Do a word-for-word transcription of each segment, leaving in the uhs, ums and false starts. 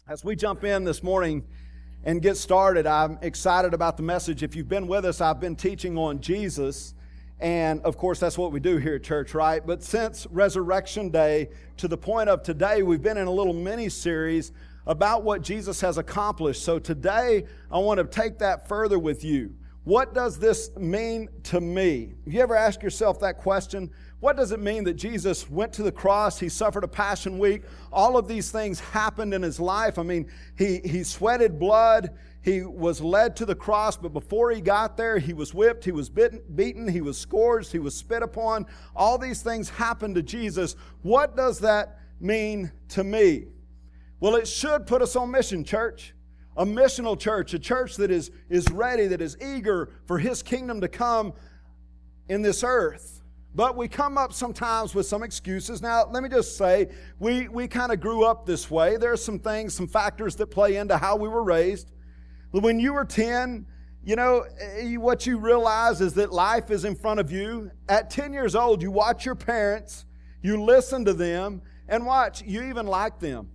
As we jump in this morning and get started, I'm excited about the message. If you've been with us, I've been teaching on Jesus, and of course that's what we do here at church, right? But since Resurrection Day to the point of today, we've been in a little mini-series about what Jesus has accomplished. So today, I want to take that further with you. What does this mean to me? Have you ever asked yourself that question? What does it mean that Jesus went to the cross, He suffered a Passion Week, all of these things happened in His life? I mean, He, he sweated blood, He was led to the cross, but before He got there, He was whipped, He was bitten, beaten, He was scourged, He was spit upon. All these things happened to Jesus. What does that mean to me? Well, it should put us on mission, church. A missional church, a church that is, is ready, that is eager for His kingdom to come in this earth. But we come up sometimes with some excuses. Now, let me just say, we, we kind of grew up this way. There are some things, some factors that play into how we were raised. When you were ten, you know, what you realize is that life is in front of you. At ten years old, you watch your parents, you listen to them, and watch, you even like them.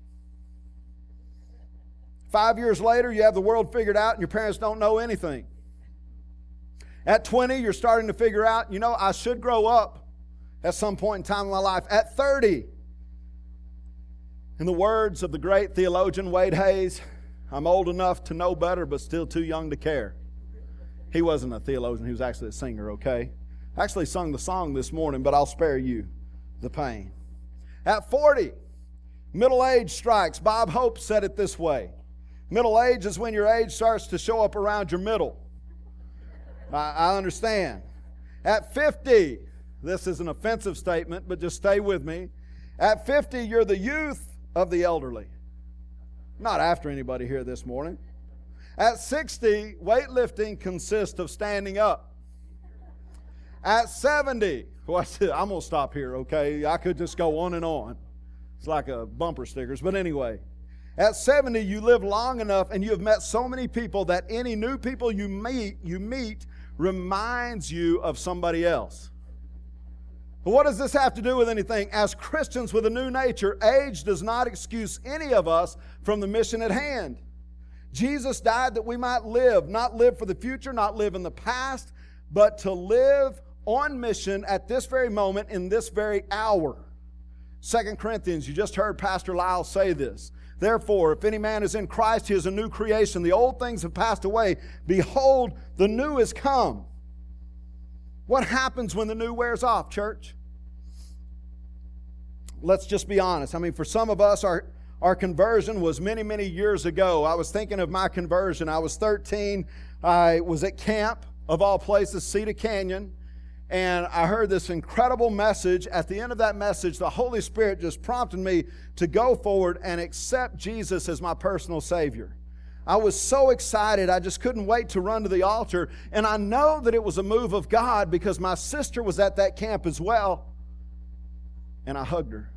Five years later, you have the world figured out and your parents don't know anything. At twenty, you're starting to figure out, you know, I should grow up at some point in time in my life. At thirty, in the words of the great theologian Wade Hayes, I'm old enough to know better, but still too young to care. He wasn't a theologian, he was actually a singer, okay? I actually sung the song this morning, but I'll spare you the pain. At forty, middle age strikes. Bob Hope said it this way. Middle age is when your age starts to show up around your middle. I, I understand. At fifty, this is an offensive statement, but just stay with me. At fifty, you're the youth of the elderly. Not after anybody here this morning. At sixty, weightlifting consists of standing up. At seventy, well, I'm going to stop here, okay? I could just go on and on. It's like a bumper stickers, but anyway. At seventy, you live long enough and you have met so many people that any new people you meet, you meet reminds you of somebody else. But what does this have to do with anything? As Christians with a new nature, age does not excuse any of us from the mission at hand. Jesus died that we might live, not live for the future, not live in the past, but to live on mission at this very moment, in this very hour. Second Corinthians, you just heard Pastor Lyle say this. Therefore, if any man is in Christ, he is a new creation. The old things have passed away. Behold, the new is come. What happens when the new wears off, church? Let's just be honest. I mean, for some of us, our, our conversion was many, many years ago. I was thinking of my conversion. I was thirteen. I was at camp, of all places, Cedar Canyon. And I heard this incredible message. At the end of that message, the Holy Spirit just prompted me to go forward and accept Jesus as my personal Savior. I was so excited, I just couldn't wait to run to the altar. And I know that it was a move of God because my sister was at that camp as well. And I hugged her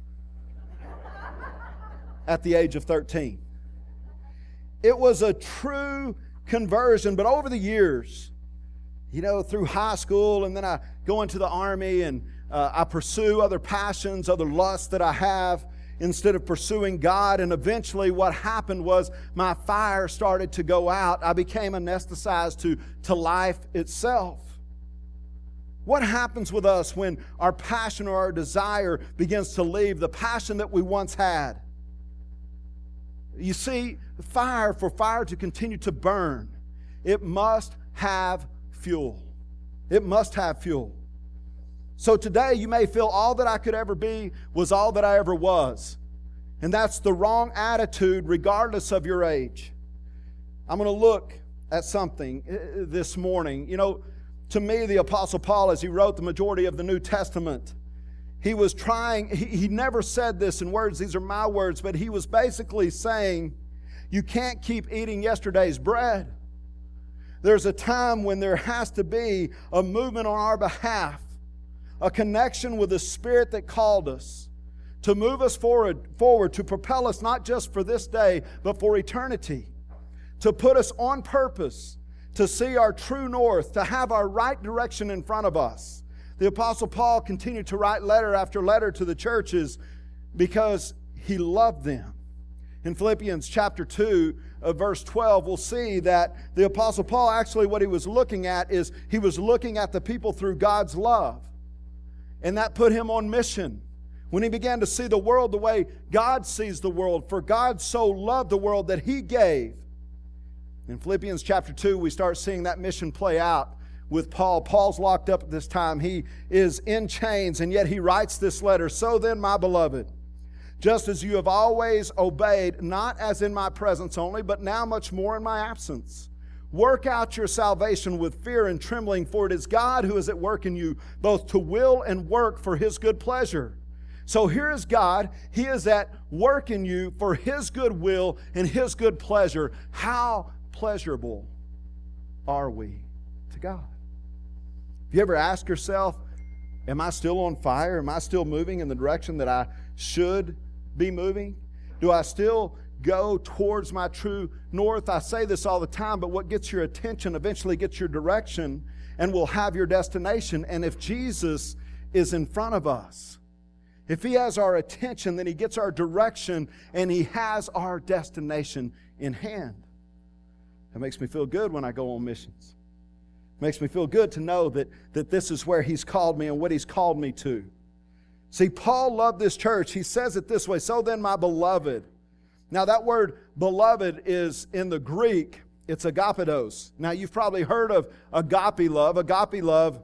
at the age of thirteen. It was a true conversion, but over the years, you know, through high school, and then I go into the Army, and uh, I pursue other passions, other lusts that I have, instead of pursuing God. And eventually what happened was my fire started to go out. I became anesthetized to, to life itself. What happens with us when our passion or our desire begins to leave, the passion that we once had? You see, fire, for fire to continue to burn, it must have fuel. It must have fuel. So today you may feel all that I could ever be was all that I ever was. And that's the wrong attitude regardless of your age. I'm going to look at something this morning. You know, to me, the Apostle Paul, as he wrote the majority of the New Testament, he was trying, he, he never said this in words, these are my words, but he was basically saying, you can't keep eating yesterday's bread. There's a time when there has to be a movement on our behalf, a connection with the Spirit that called us, to move us forward, forward, to propel us not just for this day, but for eternity, to put us on purpose, to see our true north, to have our right direction in front of us. The Apostle Paul continued to write letter after letter to the churches because he loved them. In Philippians chapter two, uh, verse twelve, we'll see that the Apostle Paul, actually what he was looking at is he was looking at the people through God's love. And that put him on mission. When he began to see the world the way God sees the world, for God so loved the world that He gave. In Philippians chapter two, we start seeing that mission play out with Paul. Paul's locked up at this time. He is in chains, and yet he writes this letter. So then, my beloved, just as you have always obeyed, not as in my presence only, but now much more in my absence, work out your salvation with fear and trembling, for it is God who is at work in you, both to will and work for His good pleasure. So here is God. He is at work in you for His good will and His good pleasure. How pleasurable are we to God? Have you ever asked yourself, am I still on fire? Am I still moving in the direction that I should be moving? Do I still go towards my true north? I say this all the time, but what gets your attention eventually gets your direction and will have your destination. And if Jesus is in front of us, if He has our attention, then He gets our direction and He has our destination in hand. That makes me feel good when I go on missions. It makes me feel good to know that, that this is where He's called me and what He's called me to. See, Paul loved this church. He says it this way, so then, my beloved. Now, that word beloved is in the Greek, it's agapetos. Now, you've probably heard of agape love. Agape love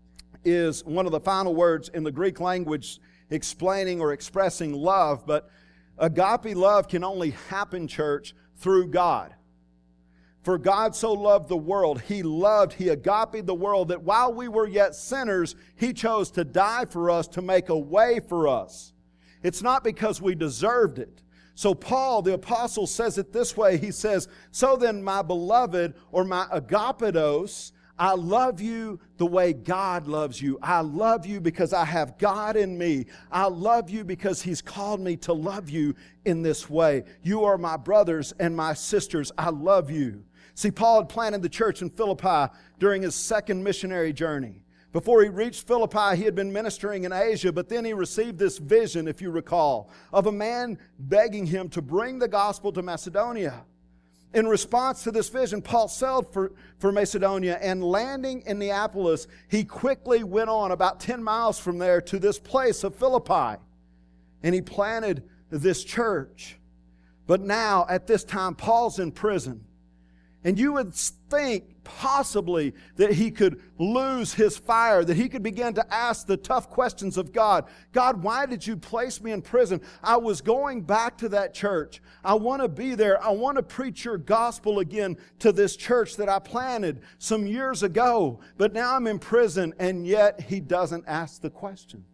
is one of the final words in the Greek language explaining or expressing love, but agape love can only happen, church, through God. For God so loved the world, He loved, He agape the world, that while we were yet sinners, He chose to die for us, to make a way for us. It's not because we deserved it. So Paul, the apostle, says it this way. He says, so then, my beloved, or my agapetos, I love you the way God loves you. I love you because I have God in me. I love you because He's called me to love you in this way. You are my brothers and my sisters. I love you. See, Paul had planted the church in Philippi during his second missionary journey. Before he reached Philippi, he had been ministering in Asia, but then he received this vision, if you recall, of a man begging him to bring the gospel to Macedonia. In response to this vision, Paul sailed for, for Macedonia, and landing in Neapolis, he quickly went on about ten miles from there to this place of Philippi, and he planted this church. But now, at this time, Paul's in prison. And you would think possibly that he could lose his fire, that he could begin to ask the tough questions of God. God, why did you place me in prison? I was going back to that church. I want to be there. I want to preach your gospel again to this church that I planted some years ago. But now I'm in prison, and yet he doesn't ask the question.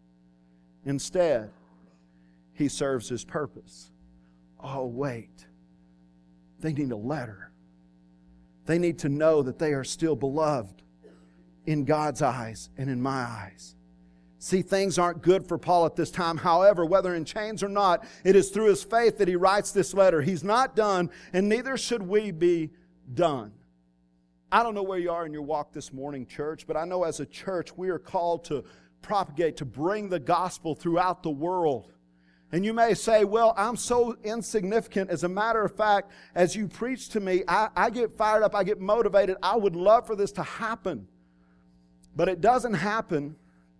Instead, he serves his purpose. Oh, wait. They need a letter. They need to know that they are still beloved in God's eyes and in my eyes. See, things aren't good for Paul at this time. However, whether in chains or not, it is through his faith that he writes this letter. He's not done, and neither should we be done. I don't know where you are in your walk this morning, church, but I know as a church we are called to propagate, to bring the gospel throughout the world. And you may say, well, I'm so insignificant. As a matter of fact, as you preach to me, I, I get fired up, I get motivated. I would love for this to happen. But it doesn't happen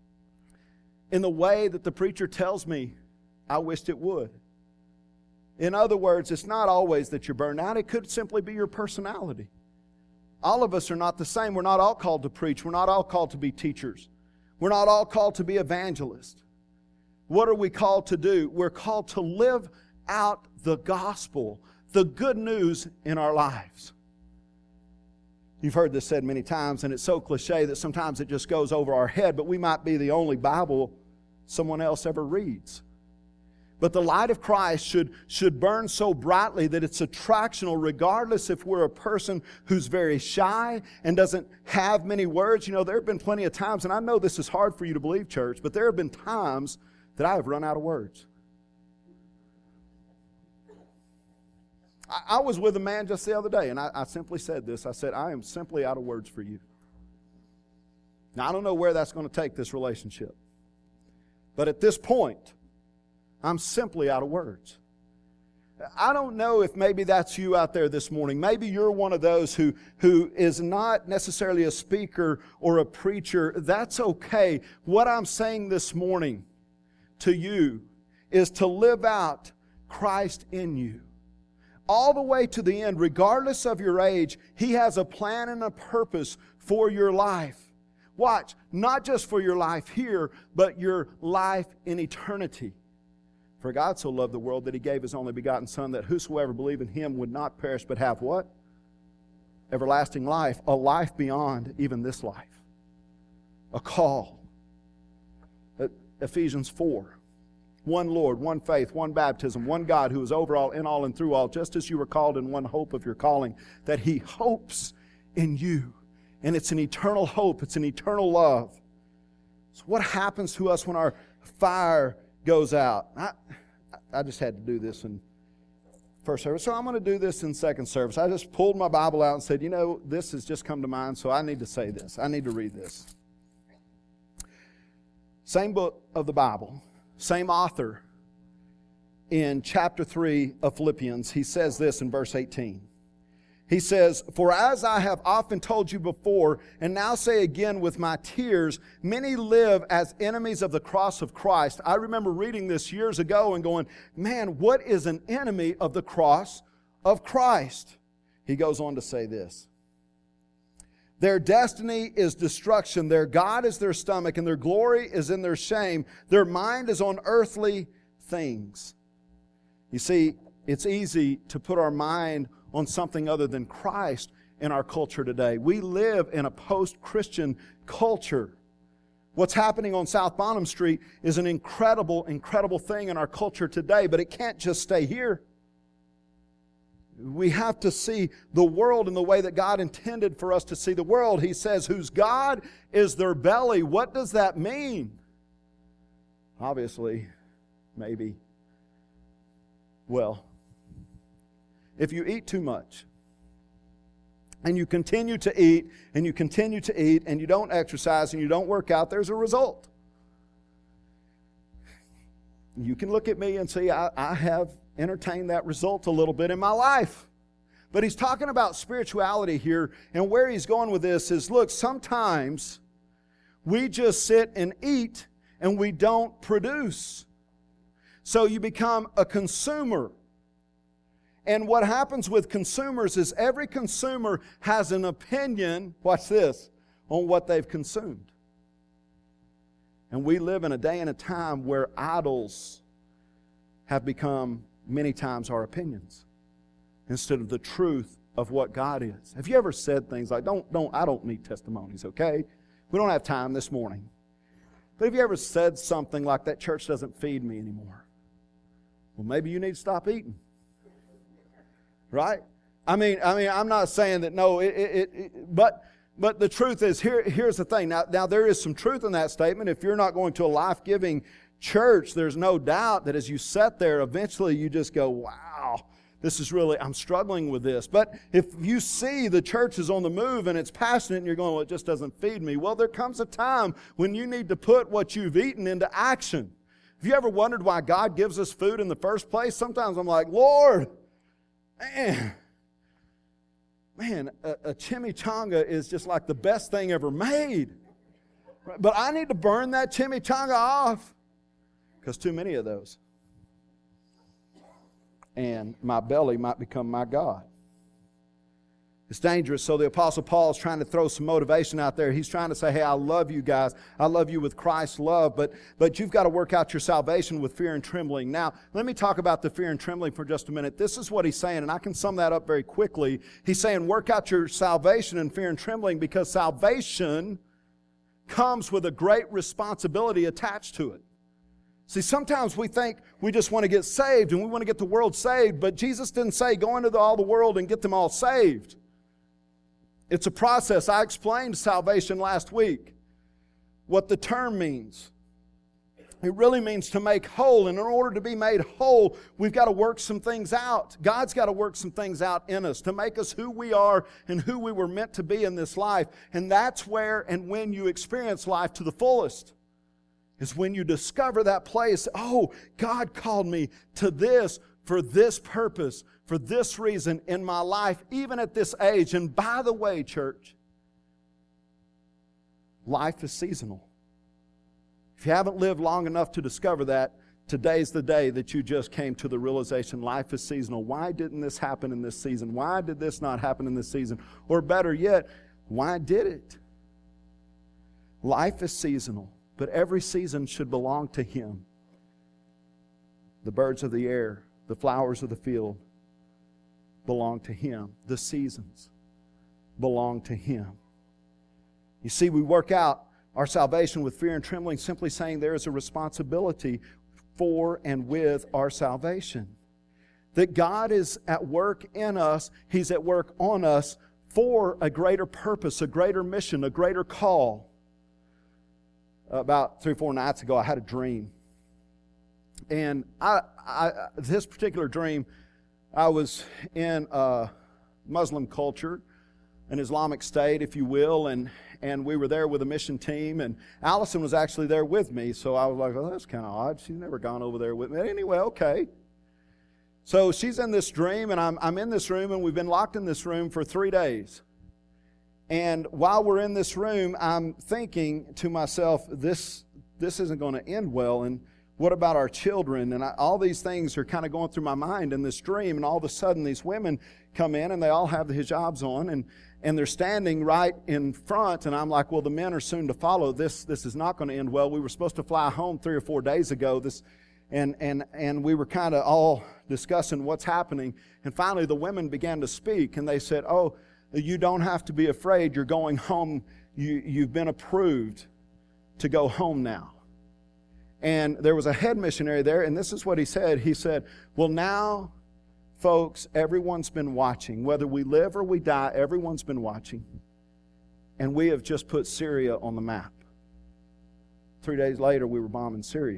in the way that the preacher tells me I wished it would. In other words, it's not always that you're burned out. It could simply be your personality. All of us are not the same. We're not all called to preach. We're not all called to be teachers. We're not all called to be evangelists. What are we called to do? We're called to live out the gospel, the good news in our lives. You've heard this said many times, and it's so cliche that sometimes it just goes over our head, but we might be the only Bible someone else ever reads. But the light of Christ should, should burn so brightly that it's attractional, regardless if we're a person who's very shy and doesn't have many words. You know, there have been plenty of times, and I know this is hard for you to believe, church, but there have been times that I have run out of words. I, I was with a man just the other day, and I, I simply said this. I said, I am simply out of words for you. Now, I don't know where that's going to take this relationship. But at this point, I'm simply out of words. I don't know if maybe that's you out there this morning. Maybe you're one of those who, who is not necessarily a speaker or a preacher. That's okay. What I'm saying this morning to you is to live out Christ in you. All the way to the end, regardless of your age, He has a plan and a purpose for your life. Watch, not just for your life here, but your life in eternity. For God so loved the world that He gave His only begotten Son, that whosoever believe in Him would not perish, but have what? Everlasting life. A life beyond even this life. A call. Ephesians four. One Lord, one faith, one baptism, one God who is over all, in all, and through all, just as you were called in one hope of your calling, that He hopes in you. And it's an eternal hope. It's an eternal love. So what happens to us when our fire goes out? I, I just had to do this in first service, so I'm going to do this in second service. I just pulled my Bible out and said, you know, this has just come to mind, so I need to say this. I need to read this. Same book of the Bible, same author. In chapter three of Philippians, he says this in verse eighteen. He says, "For as I have often told you before, and now say again with my tears, many live as enemies of the cross of Christ." I remember reading this years ago and going, man, what is an enemy of the cross of Christ? He goes on to say this. "Their destiny is destruction. Their God is their stomach, and their glory is in their shame. Their mind is on earthly things." You see, it's easy to put our mind on something other than Christ in our culture today. We live in a post-Christian culture. What's happening on South Bonham Street is an incredible, incredible thing in our culture today, but it can't just stay here. We have to see the world in the way that God intended for us to see the world. He says, whose God is their belly. What does that mean? Obviously, maybe, well, if you eat too much, and you continue to eat, and you continue to eat, and you don't exercise, and you don't work out, there's a result. You can look at me and say, I, I have entertained that result a little bit in my life. But he's talking about spirituality here, and where he's going with this is, look, sometimes we just sit and eat, and we don't produce. So you become a consumer. And what happens with consumers is every consumer has an opinion, watch this, on what they've consumed. And we live in a day and a time where idols have become many times our opinions instead of the truth of what God is. Have you ever said things like, don't, don't, I don't need testimonies, okay? We don't have time this morning. But have you ever said something like, that church doesn't feed me anymore? Well, maybe you need to stop eating. Right? I mean, I mean, I'm not saying that no, it, it, it, but but the truth is, here, here's the thing. Now, now there is some truth in that statement. If you're not going to a life-giving church, there's no doubt that as you sit there, eventually you just go, wow, this is really, I'm struggling with this. But if you see the church is on the move and it's passionate and you're going, well, it just doesn't feed me. Well, there comes a time when you need to put what you've eaten into action. Have you ever wondered why God gives us food in the first place? Sometimes I'm like, Lord, Man, man, a, a chimichanga is just like the best thing ever made. But I need to burn that chimichanga off because too many of those. And my belly might become my God. It's dangerous. So the Apostle Paul is trying to throw some motivation out there. He's trying to say, hey, I love you guys. I love you with Christ's love, but, but you've got to work out your salvation with fear and trembling. Now, let me talk about the fear and trembling for just a minute. This is what he's saying, and I can sum that up very quickly. He's saying work out your salvation in fear and trembling because salvation comes with a great responsibility attached to it. See, sometimes we think we just want to get saved and we want to get the world saved, but Jesus didn't say go into the, all the world and get them all saved. It's a process. I explained salvation last week, what the term means. It really means to make whole, and in order to be made whole, we've got to work some things out. God's got to work some things out in us to make us who we are and who we were meant to be in this life. And that's where and when you experience life to the fullest. Is when you discover that place, oh, God called me to this for this purpose, for this reason in my life, even at this age. And by the way, church, life is seasonal. If you haven't lived long enough to discover that, today's the day that you just came to the realization life is seasonal. Why didn't this happen in this season? Why did this not happen in this season? Or better yet, why did it? Life is seasonal, but every season should belong to Him. The birds of the air, the flowers of the field belong to Him. The seasons belong to Him. You see, we work out our salvation with fear and trembling, simply saying there is a responsibility for and with our salvation. That God is at work in us, He's at work on us for a greater purpose, a greater mission, a greater call. About three or four nights ago, I had a dream. And I, I, this particular dream, I was in a Muslim culture, an Islamic state, if you will, and, and we were there with a mission team, and Allison was actually there with me, so I was like, oh, that's kind of odd. She's never gone over there with me. Anyway, okay. So she's in this dream, and I'm, I'm in this room, and we've been locked in this room for three days. And while we're in this room, I'm thinking to myself, this, this isn't going to end well, and what about our children? And I, all these things are kind of going through my mind in this dream, and all of a sudden these women come in, and they all have the hijabs on, and, and they're standing right in front, and I'm like, well, the men are soon to follow. This, this is not going to end well. We were supposed to fly home three or four days ago, This, and, and, and we were kind of all discussing what's happening, and finally the women began to speak, and they said, oh, you don't have to be afraid. You're going home. You, you've been approved to go home now. And there was a head missionary there, and this is what he said. He said, well, now, folks, everyone's been watching. Whether we live or we die, everyone's been watching. And we have just put Syria on the map. Three days later, we were bombing Syria.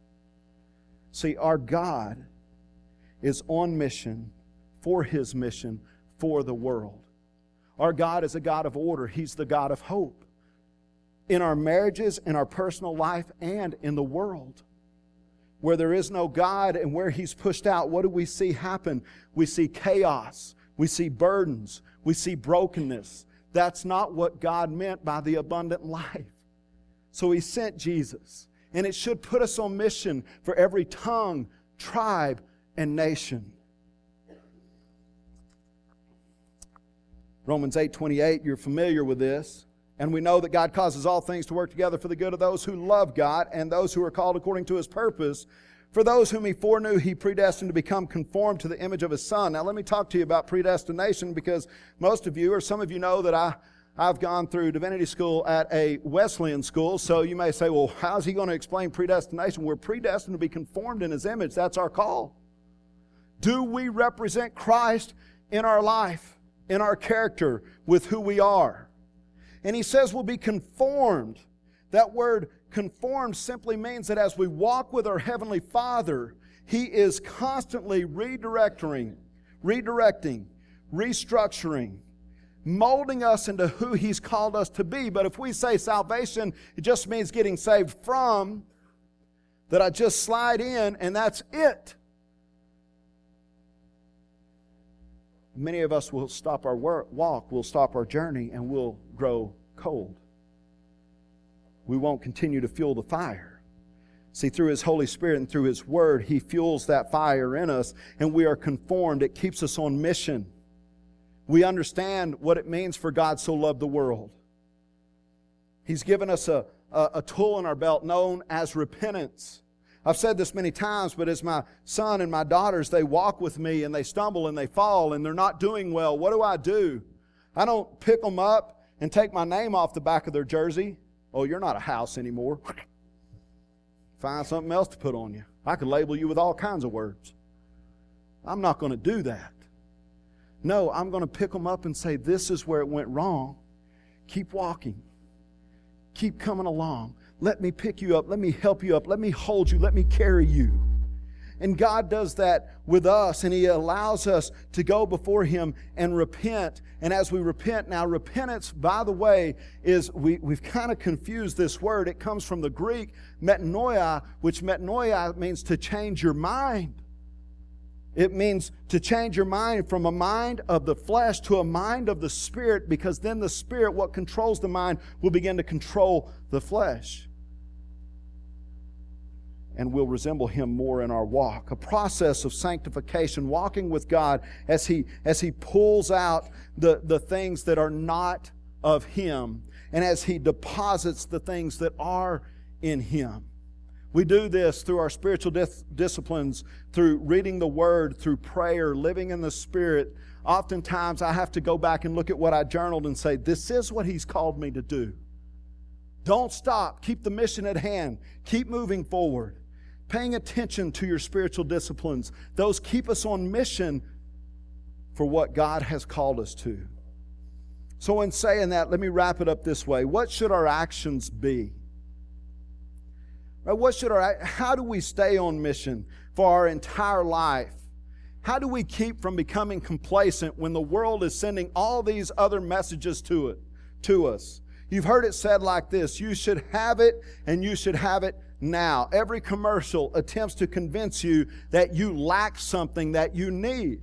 See, our God is on mission for His mission for the world. Our God is a God of order. He's the God of hope. In our marriages, in our personal life, and in the world. Where there is no God and where He's pushed out, what do we see happen? We see chaos. We see burdens. We see brokenness. That's not what God meant by the abundant life. So He sent Jesus. And it should put us on mission for every tongue, tribe, and nation. Romans eight twenty-eight, you're familiar with this. And we know that God causes all things to work together for the good of those who love God and those who are called according to His purpose. For those whom He foreknew, He predestined to become conformed to the image of His Son. Now let me talk to you about predestination, because most of you, or some of you know that I, I've gone through divinity school at a Wesleyan school. So you may say, well, how's he going to explain predestination? We're predestined to be conformed in His image. That's our call. Do we represent Christ in our life, in our character, with who we are? And he says we'll be conformed. That word conformed simply means that as we walk with our Heavenly Father, He is constantly redirecting, redirecting, restructuring, molding us into who He's called us to be. But if we say salvation, it just means getting saved from, that I just slide in and that's it. Many of us will stop our work, walk, we'll stop our journey, and we'll grow cold. We won't continue to fuel the fire. See, through His Holy Spirit and through His Word, He fuels that fire in us, and we are conformed. It keeps us on mission. We understand what it means for God so loved the world. He's given us a, a, a tool in our belt known as repentance. I've said this many times, but as my son and my daughters, they walk with me and they stumble and they fall and they're not doing well, what do I do? I don't pick them up and take my name off the back of their jersey. Oh, you're not a house anymore. Find something else to put on you. I could label you with all kinds of words. I'm not going to do that. No, I'm going to pick them up and say, this is where it went wrong. Keep walking. Keep coming along. Let me pick you up. Let me help you up. Let me hold you. Let me carry you. And God does that with us, and He allows us to go before Him and repent. And as we repent, now repentance, by the way, is, we, we've kind of confused this word. It comes from the Greek metanoia, which metanoia means to change your mind. It means to change your mind from a mind of the flesh to a mind of the Spirit, because then the Spirit, what controls the mind, will begin to control the flesh. And we'll resemble Him more in our walk. A process of sanctification, walking with God as He, as He pulls out the, the things that are not of Him, and as He deposits the things that are in Him. We do this through our spiritual dis- disciplines, through reading the Word, through prayer, living in the Spirit. Oftentimes I have to go back and look at what I journaled and say, this is what He's called me to do. Don't stop. Keep the mission at hand. Keep moving forward. Paying attention to your spiritual disciplines. Those keep us on mission for what God has called us to. So in saying that, let me wrap it up this way. What should our actions be? What should our, how do we stay on mission for our entire life? How do we keep from becoming complacent when the world is sending all these other messages to it, to us? You've heard it said like this: you should have it, and you should have it now. Every commercial attempts to convince you that you lack something that you need.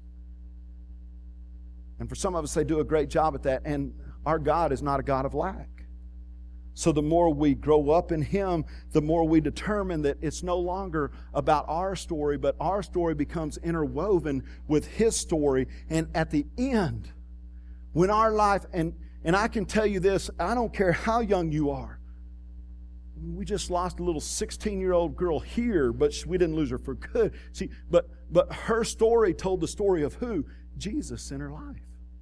And for some of us, they do a great job at that. And our God is not a God of lack. So the more we grow up in Him, the more we determine that it's no longer about our story, but our story becomes interwoven with His story. And at the end, when our life, and, and I can tell you this, I don't care how young you are. We just lost a little sixteen-year-old girl here, but we didn't lose her for good. See, but, but her story told the story of who? Jesus in her life.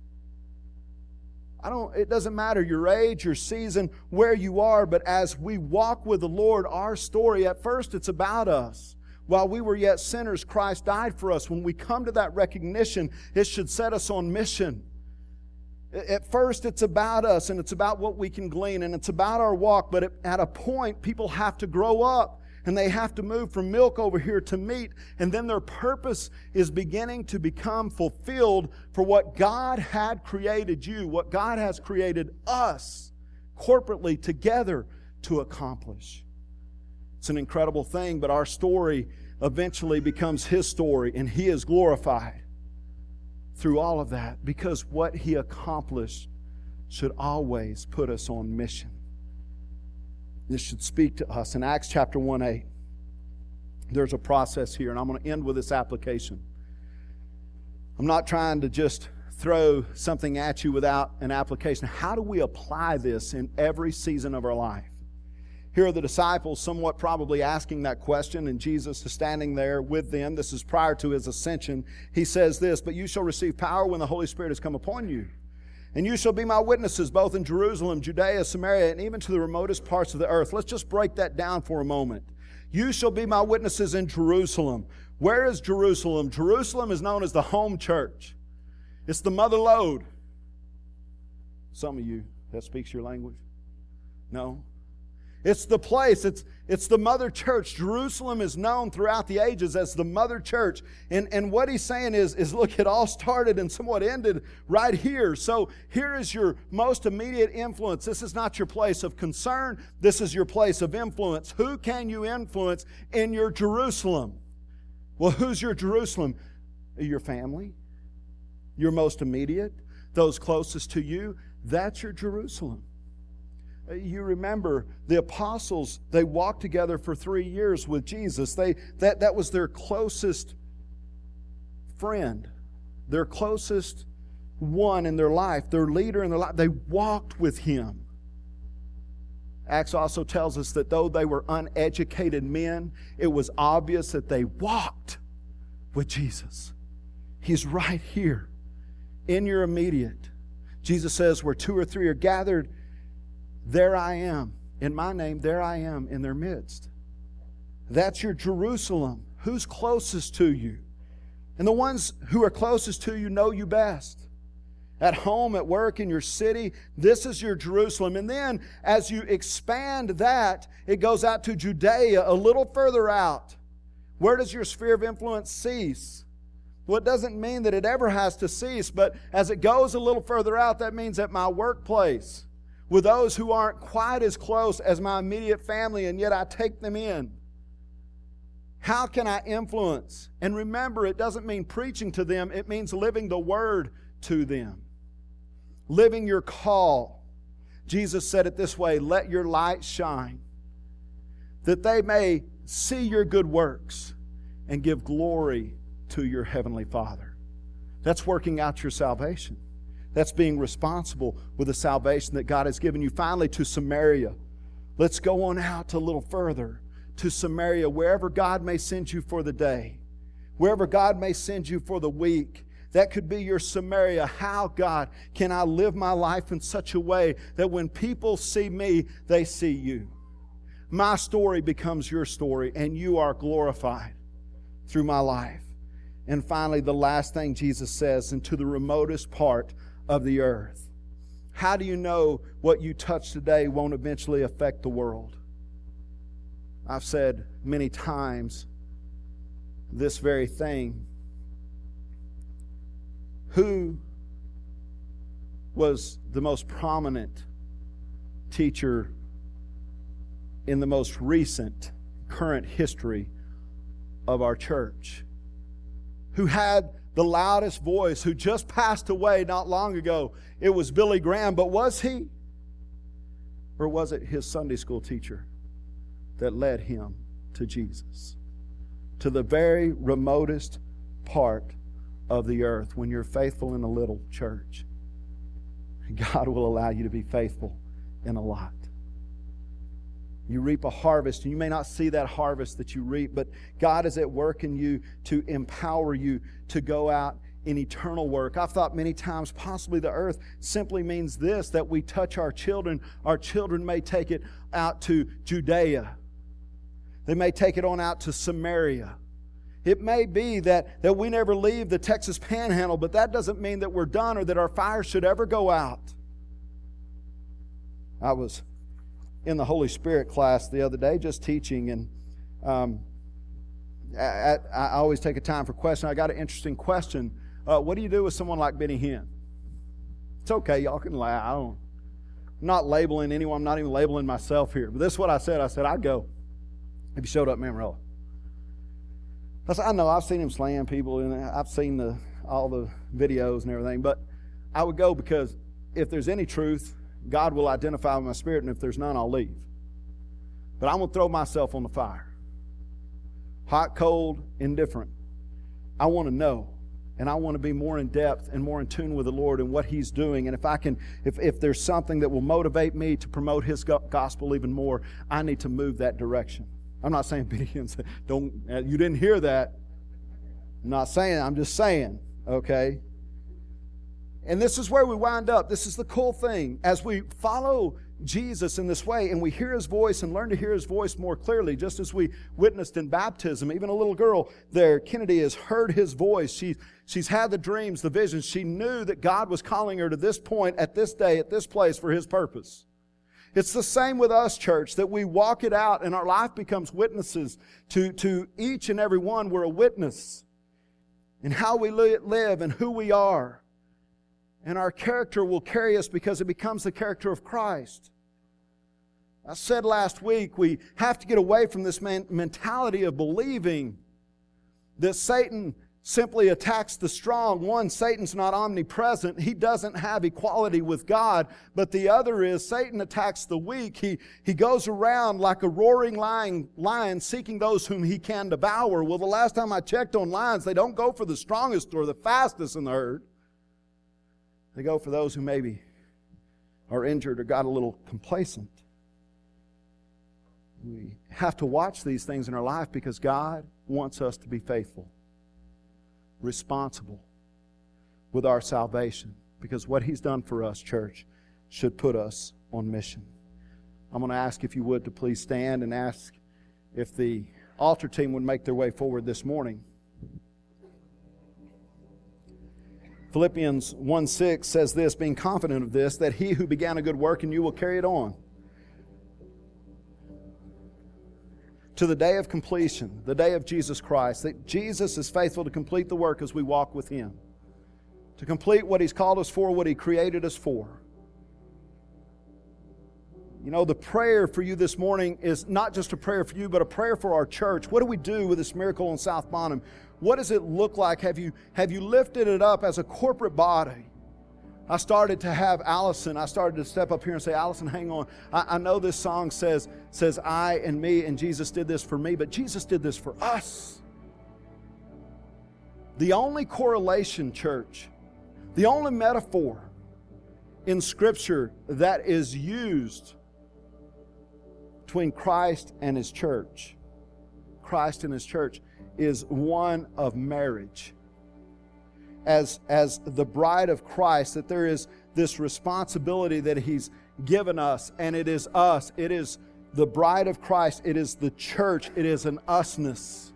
I don't, it doesn't matter your age, your season, where you are, but as we walk with the Lord, our story, at first it's about us. While we were yet sinners, Christ died for us. When we come to that recognition, it should set us on mission. At first it's about us, and it's about what we can glean, and it's about our walk, but at a point, people have to grow up. And they have to move from milk over here to meat. And then their purpose is beginning to become fulfilled for what God had created you, what God has created us corporately together to accomplish. It's an incredible thing, but our story eventually becomes His story, and He is glorified through all of that, because what He accomplished should always put us on mission. This should speak to us. In Acts chapter one eight, there's a process here, and I'm going to end with this application. I'm not trying to just throw something at you without an application. How do we apply this in every season of our life? Here are the disciples somewhat probably asking that question, and Jesus is standing there with them. This is prior to His ascension. He says this, "But you shall receive power when the Holy Spirit has come upon you. And you shall be my witnesses both in Jerusalem, Judea, Samaria, and even to the remotest parts of the earth." Let's just break that down for a moment. You shall be my witnesses in Jerusalem. Where is Jerusalem? Jerusalem is known as the home church. It's the mother lode. Some of you, that speaks your language? No. It's the place. It's, it's the mother church. Jerusalem is known throughout the ages as the mother church. And, and what he's saying is, is, look, it all started and somewhat ended right here. So here is your most immediate influence. This is not your place of concern. This is your place of influence. Who can you influence in your Jerusalem? Well, who's your Jerusalem? Your family. Your most immediate. Those closest to you. That's your Jerusalem. You remember the apostles, they walked together for three years with Jesus. They, that, that was their closest friend, their closest one in their life, their leader in their life. They walked with Him. Acts also tells us that though they were uneducated men, it was obvious that they walked with Jesus. He's right here in your immediate. Jesus says, where two or three are gathered, there I am. In my name, there I am in their midst. That's your Jerusalem. Who's closest to you? And the ones who are closest to you know you best. At home, at work, in your city, this is your Jerusalem. And then as you expand that, it goes out to Judea, a little further out. Where does your sphere of influence cease? Well, it doesn't mean that it ever has to cease, but as it goes a little further out, that means at my workplace, with those who aren't quite as close as my immediate family, and yet I take them in. How can I influence? And remember, it doesn't mean preaching to them. It means living the word to them. Living your call. Jesus said it this way, let your light shine, that they may see your good works and give glory to your heavenly Father. That's working out your salvation. That's being responsible with the salvation that God has given you. Finally, to Samaria. Let's go on out a little further. To Samaria, wherever God may send you for the day, wherever God may send you for the week. That could be your Samaria. How, God, can I live my life in such a way that when people see me, they see you? My story becomes your story, and you are glorified through my life. And finally, the last thing Jesus says, and to the remotest part of the earth. How do you know what you touch today won't eventually affect the world? I've said many times this very thing. Who was the most prominent teacher in the most recent current history of our church? Who had the loudest voice, who just passed away not long ago? It was Billy Graham, but was he? Or was it his Sunday school teacher that led him to Jesus? To the very remotest part of the earth. When you're faithful in a little, church, God will allow you to be faithful in a lot. You reap a harvest, and you may not see that harvest that you reap, but God is at work in you to empower you to go out in eternal work. I've thought many times possibly the earth simply means this, that we touch our children. Our children may take it out to Judea. They may take it on out to Samaria. It may be that, that we never leave the Texas Panhandle, but that doesn't mean that we're done or that our fire should ever go out. I was in the Holy Spirit class the other day just teaching, and um, I, I always take a time for questions. I got an interesting question. Uh, what do you do with someone like Benny Hinn? It's okay, y'all can laugh. I don't, I'm not labeling anyone. I'm not even labeling myself here. But this is what I said. I said, I'd go if he showed up in Amarillo. I said, I know, I've seen him slam people, and I've seen the all the videos and everything, but I would go because if there's any truth, God will identify with my spirit, and if there's none, I'll leave. But I'm going to throw myself on the fire. Hot, cold, indifferent. I want to know, and I want to be more in depth and more in tune with the Lord and what He's doing. And if I can, if, if there's something that will motivate me to promote His gospel even more, I need to move that direction. I'm not saying Benny Hinn, don't, you didn't hear that. I'm not saying, I'm just saying, okay? And this is where we wind up. This is the cool thing. As we follow Jesus in this way and we hear His voice and learn to hear His voice more clearly, just as we witnessed in baptism, even a little girl there, Kennedy, has heard His voice. She, she's had the dreams, the visions. She knew that God was calling her to this point, at this day, at this place for His purpose. It's the same with us, church, that we walk it out and our life becomes witnesses to, to each and every one. We're a witness in how we live and who we are. And our character will carry us because it becomes the character of Christ. I said last week, we have to get away from this man- mentality of believing that Satan simply attacks the strong. One, Satan's not omnipresent. He doesn't have equality with God. But the other is Satan attacks the weak. He, he goes around like a roaring lion, lion seeking those whom he can devour. Well, the last time I checked on lions, they don't go for the strongest or the fastest in the herd. They go for those who maybe are injured or got a little complacent. We have to watch these things in our life because God wants us to be faithful, responsible with our salvation, because what He's done for us, church, should put us on mission. I'm going to ask if you would to please stand and ask if the altar team would make their way forward this morning. Philippians one six says this, being confident of this, that He who began a good work in you will carry it on to the day of completion, the day of Jesus Christ, that Jesus is faithful to complete the work as we walk with Him, to complete what He's called us for, what He created us for. You know, the prayer for you this morning is not just a prayer for you, but a prayer for our church. What do we do with this miracle in South Bonham? What does it look like? Have you, have you lifted it up as a corporate body? I started to have Allison, I started to step up here and say, Allison, hang on. I, I know this song says, says I and me, and Jesus did this for me, but Jesus did this for us. The only correlation, church, the only metaphor in Scripture that is used between Christ and His church, Christ and His church, is one of marriage. As, as the bride of Christ, that there is this responsibility that He's given us, and it is us. It is the bride of Christ. It is the church. It is an usness.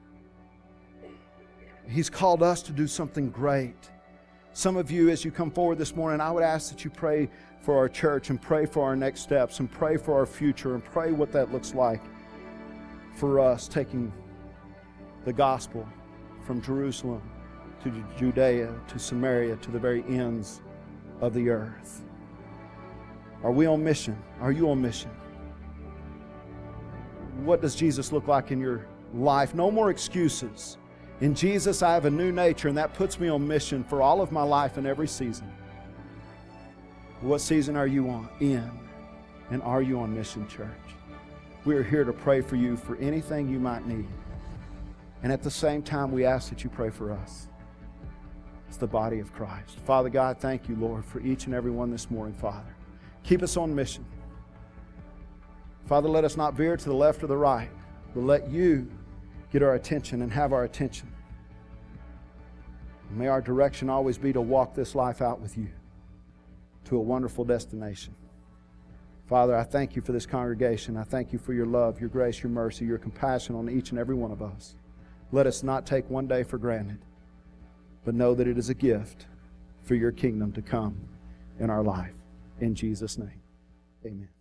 He's called us to do something great. Some of you, as you come forward this morning, I would ask that you pray for our church and pray for our next steps and pray for our future and pray what that looks like for us, taking the gospel from Jerusalem to Judea, to Samaria, to the very ends of the earth. Are we on mission? Are you on mission? What does Jesus look like in your life? No more excuses. In Jesus, I have a new nature, and that puts me on mission for all of my life in every season. What season are you on? In. And are you on mission, church? We are here to pray for you for anything you might need. And at the same time, we ask that you pray for us. It's the body of Christ. Father God, thank you, Lord, for each and every one this morning, Father. Keep us on mission. Father, let us not veer to the left or the right, but let you get our attention and have our attention. May our direction always be to walk this life out with you to a wonderful destination. Father, I thank you for this congregation. I thank you for your love, your grace, your mercy, your compassion on each and every one of us. Let us not take one day for granted, but know that it is a gift for your kingdom to come in our life. In Jesus' name, amen.